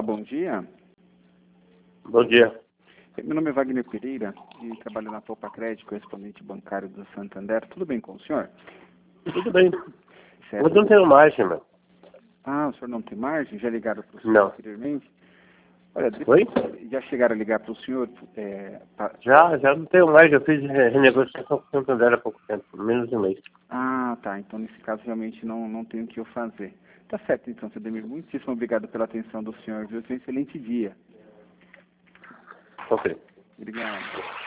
bom dia. Bom dia. Meu nome é Wagner Pereira e trabalho na Topa Crédito, correspondente bancário do Santander. Tudo bem com o senhor? Tudo bem. Certo. Mas eu não tenho margem, mano. Ah, o senhor não tem margem? Já ligaram para o senhor Não. anteriormente? Olha, Oi? já chegaram a ligar para o senhor? Já não tenho margem. Eu fiz renegociação com o Santander há pouco tempo, menos de um mês. Ah, tá. Então, nesse caso, realmente não tem o que eu fazer. Tá certo, então, seu Demir. Muitíssimo obrigado pela atenção do senhor, viu? Tenha um excelente dia. Ok. Obrigado.